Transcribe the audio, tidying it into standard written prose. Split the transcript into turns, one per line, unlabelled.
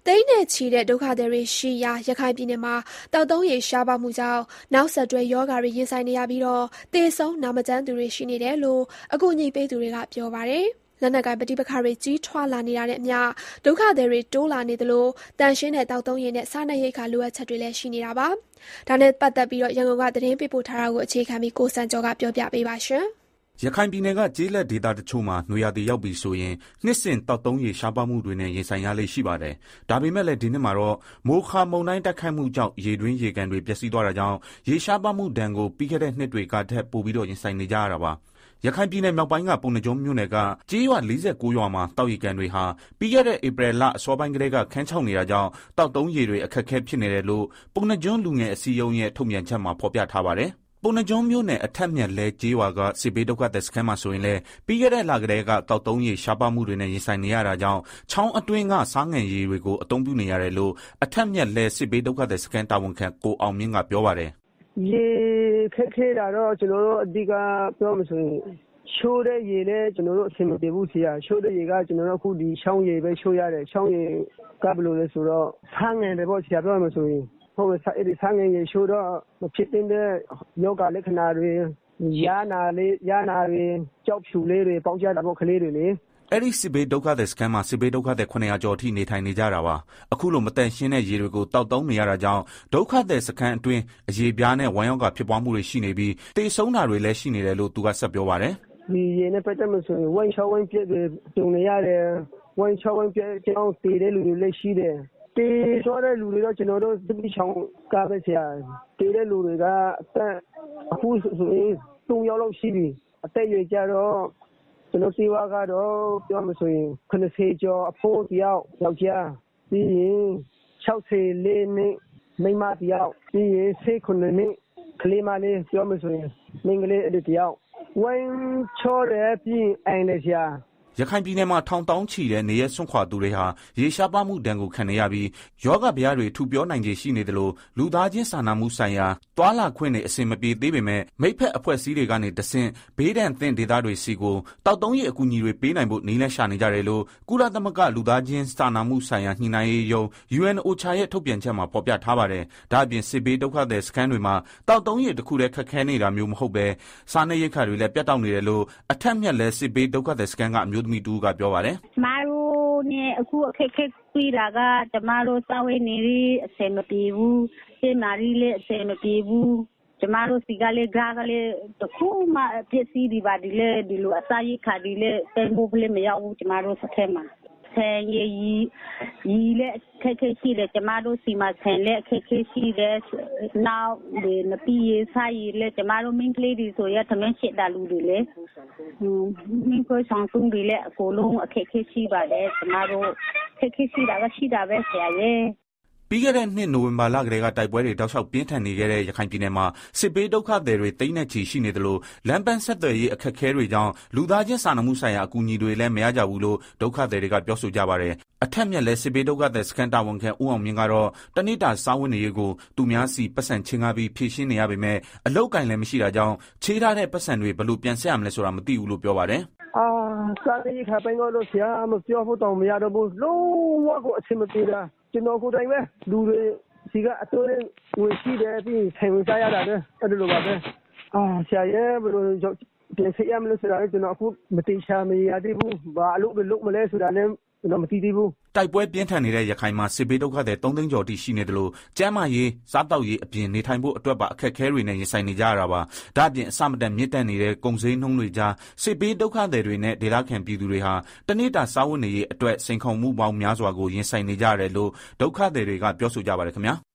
သိန်းနဲ့ချီတဲ့ဒုက္ခသည်တွေရှိရာရခိုင်ပြည်နယ်မှာသောက်သုံးရေရှားပါးမှုကြောင့်နောက်ဆက်တွဲရောဂါတွေရင်ဆိုင်နေရပြီးသေဆုံးနာမကျန်းသူတွေရှိနေတယ်လို့အကူအညီပေးသူတွေကပြောပါတယ်။လက်နက်ကိုင်ပဋိပက္ခတွေကြီးထွားလာနေတာနဲ့အမျှဒုက္ခသည်တွေတိုးလာနေသလိုတန်ရှင်းတဲ့သောက်သုံးရေနဲ့စားနပ်ရိက္ခာလိုအပ်ချက်တွေလည်းရှိနေတာပါ။ဒါနဲ့ပတ်သက်ပြီးရန်ကုန်ကသတင်းပေးပို့ထားတာကိုအခြေခံပြီးကိုစံကျော်ကပြောပြပေးပါရှင်။
ရခိုင်ပြည်နယ်ကကျေးလက်ဒေသတချို့မှာနွေရာသီရောက်ပြီဆိုရင်နှစ်စဉ်သောက်သုံးရေရှားပါးမှုတွေနဲ့ရင်ဆိုင်ရလေ့ရှိပါတယ်။ဒါပေမဲ့လည်းဒီနှစ်မှာတော့မိုခါမုန်တိုင်းတိုက်ခတ်မှုကြောင့်ရေတွင်းရေကန်တွေပျက်စီးသွားတာကြောင့်ရေရှားပါးမှုဒဏ်ကိုပြီးခဲ့တဲ့နှစ်တွေကထက်ပိုပြီးရင်ဆိုင်နေကြရတာပါ။ရခိုင်ပြည်နယ်မြောက်ပိုင်းကပုဏ္ဏားကျွန်းမြို့နယ်ကကျေးရွာ49ရွာမှာတောက်ရေကန်တွေဟာပြီးခဲ့တဲ့ဧပြီလအစောပိုင်းကတည်းကခန်းခြောက်နေတာကြောင့်တောက်သုံးရေတွေအခက်အခဲဖြစ်နေတယ်လို့ပုဏ္ဏားကျွန်းလူငယ်အစည်းအရုံးရဲ့ထုတ်ပြန်ချက်မှာဖော်ပြထားပါတယ်။ပုဏ္ဏားကျွန်းမြို့နယ်အထက်မြက်လဲကျေးရွာကစစ်ဘေးဒုက္ခသည်စခန်းမှာဆိုရင်လည်းပြီးခဲ့တဲ့လကတည်းကတောက်သုံးရေရှားပါးမှုတွေနဲ့ရင်ဆိုင်နေရတာကြောင့်ချောင်းအတွင်းကစားငံရေတွေကိုအသုံးပြုနေရတယ်လို့အထက်မြက်လဲစစ်ဘေးဒုက္ခသည်စခန်းတာဝန်ခံကိုအောင်မြင့်ကပြောပါတယ်
။ရေခက်ခဲတာတော့ကျွန်တော်တို့အဓိကပြောမှဆိုရင်ချိုးတဲ့ရေနဲ့ကျွန်တော်တို့အဆင်မပြေဘူးဆရာချိုးတဲ့ရေကကျွန်တော်တို့အခုဒီချောင်းရေပဲချိုးရတယ်ချောင်းရေကဘယ်လိုလဲဆိုတော့စားငံတယ်ပေါ့ဆရာပြောမှဆိုရင်ဟုတ်ကဲ့အဲ့ဒီစားငံရေချိုးတော့မဖြစ်တဲ့ယောဂလက္ခဏာတွေယာနာတွေကြောက်ဖြူလေးတွေပေါင်းကြတာပေါ့ကလေးတွေလေ
အဲ့ဒီစစ်ဘေးဒုက္ခသည်စခန်းမှာစစ်ဘေးဒုက္ခသည်900ကျော်အထိနေထိုင်နေကြတာပါအခုလိုမတန်ရှင်းတဲ့ရေတွေကိုတောက်သုံးနေရတာကြောင့်ဒုက္ခသည်စခန်းအတွင်းအရေပြားနဲ့ဝမ်းရောဂါဖြစ်ပွားမှုတွေရှိနေပြီးတေဆုံးတာတွေလည်းရှိနေတယ်လို့သူကဆက်ပြောပါတယ်
ဒီရေနဲ့ပတ်သက်လို့ဆိုရင်ဝမ်းချောင်းဝမ်းပြည့်တွေတုံနေရတယ်ဝမ်းချောင်းဝမ်းပြည့်ကြောင်းတည်တဲ့လူတွေလည်းရှိတယ်တေးဆိုတဲ့လူတွေတော့ကျွန်တော်တို့သတိချောင်းကပဲဆရာတေးတဲ့လူတွေကအသက်အခုဆိုရင်3ယောက်လောက်ရှိပြီအသက်ရွယ်ကြတော့ကျွန်တော်စီဝါကတော့ပြောမှဆိုရင်90ကျော်အဖိုးတယောက်ယောက်ျားပြီးရင်64နှစ်မိန်းမတယောက်ပြီးရင်19နှစ်ကလေးမလေးပြောမှဆိုရင်မိန်းကလေးအဲ့တယောက်ဝင်းချောတဲ့ပြီးအိုင်နေဆရာ
ရခိုင်ပြည်နယ်မှာထောင်တောင်းချီတဲ့နေရစွန့်ခွာသူတွေဟာရေရှားပါးမှုဒဏ်ကိုခံနေရပြီးယောဂဗျာတွေထူပြောနိုင်ခြေရှိနေတယ်လို့လူသားချင်းစာနာမှုဆိုင်ရာတွာလာခွင့်တွေအစင်မပြေသေးပေမဲ့မိဖက်အဖွဲ့အစည်းတွေကနေတဆင့်ဘေးဒဏ်သင့်ဒေသတွေစီကိုတောက်သုံးရေအကူအညီတွေပေးနိုင်ဖို့နည်းလမ်းရှာနေကြတယ်လို့ကုလသမဂ္ဂလူသားချင်းစာနာမှုဆိုင်ရာညှိနှိုင်းရေးရုံး UNOCHA ရဲ့ထုတ်ပြန်ချက်မှာဖော်ပြထားပါတယ်။ဒါ့အပြင်စစ်ဘေးဒုက္ခသည်စခန်းတွေမှာတောက်သုံးရေတစ်ခုတည်းခက်ခဲနေတာမျိုးမဟုတ်ပဲစားနပ်ရိက္ခာတွေလည်းပြတ်တောက်နေတယ်လို့အထက်မြက်လဲစစ်ဘေးဒုက္ခသည်စခန်းကအမျိုးသမီးတူကပြောပါတယ်
ကျမတို့နဲ့အခုအခက်အခဲတွေ့တာကကျမတို့စာဝေးနေရအဆင်မပြေဘူးစေနာရီလည်းအဆင်မပြေဘူးကျမတို့စီကလည်းဂါကလည်းတခုမှပစ္စည်းတွေပါဒီလေဒီလိုအစာရိတ်ခါဒီလေတန်ဖို့လည်းမရဘူးကျမတို့စထဲမှာဆန်ရည်လည်းအခက်အခဲရှိတယ်ကျမတို့စီမှာဆန်လည်းအခက်အခဲရှိတယ်နောက်ဒီနပီးရစာရည်လည်းကျမတို့မင်းကလေးတွေဆိုရသမင်းရှိတာလူတွေလေမင်းကိုဆောင်တုံးတွေလည်းအကုန်လုံးအခက်အခဲရှိပါတယ်ကျမတို့အခက်အခဲရှိတာကရှိတာပဲဆရာရဲ့
ပြီးခဲ့တဲ့နှစ်နိုဝင်ဘာလကတည်းကတိုက်ပွဲတွေတောက်လျှောက်ပြင်းထန်နေခဲ့တဲ့ရခိုင်ပြည်နယ်မှာစစ်ဘေးဒုက္ခသည်တွေတိမ့်နဲ့ချီရှိနေသလိုလမ်းပန်းဆက်သွယ်ရေးအခက်အခဲတွေကြောင့်လူသားချင်းစာနာမှုဆိုင်ရာအကူအညီတွေလည်းမရကြဘူးလို့ဒုက္ခသည်တွေကပြောဆိုကြပါတယ်အထက်မြက်လဲစစ်ဘေးဒုက္ခသည်စခန်းတာဝန်ခံဦးအောင်မြင့်ကတော့တနေ့တာစားဝတ်နေရေးကိုသူများစီပတ်စံချင်းကားပြီးဖြည့်ရှင်းနေရပေမဲ့အလောက်ကင်လည်းမရှိတာကြောင့်ချေးထားတဲ့ပတ်စံတွေဘယ်လိုပြန်ဆက်ရမလဲဆိုတာမသိဘူးလို့ပြောပါတယ်
စားရည်ခပိုင်တော့ဆရာမပြောဖို့တောင်းမရတော့ဘူးလုံးဝကိုအဆင်မပြေတာကျွန်တော်ကိုယ်တိုင်ပဲလူတွေစီကအတိုးနဲ့ဝင်ရှိတယ်ပြီးဆိုင်ဝင်စားရတာပဲအဲ့လိုပါပဲဆရာရဲ့ဘယ်လိုပြန်ဆက်ရမလဲဆိုတာကျွန်တော်အခုမတိချာမရသေးဘူးဘာအလုပ်လုပ်မလဲဆိုတာလည်းကျွန်တော်မသိသေးဘူး
တိုက်ပွဲပြင်းထန်နေတဲ့ရခိုင်မှာစစ်ဘေးဒုက္ခသည်3သိန်းကျော်တိရှိနေတယ်လို့ကျန်းမာရေးစားတောက်ရေးအပြင်နေထိုင်ဖို့အတွက်ပါအခက်အခဲတွေနဲ့ရင်ဆိုင်နေကြရတာပါဒါ့အပြင်အစမတန်မြင့်တက်နေတဲ့ကုန်စည်နှုန်းတွေကြားစစ်ဘေးဒုက္ခသည်တွေနဲ့ဒေသခံပြည်သူတွေဟာတနေ့တာစားဝတ်နေရေးအတွက်စိန်ခေါ်မှုပေါင်းများစွာကိုရင်ဆိုင်နေကြရတယ်လို့ဒုက္ခသည်တွေကပြောဆိုကြပါတယ်ခင်ဗျာ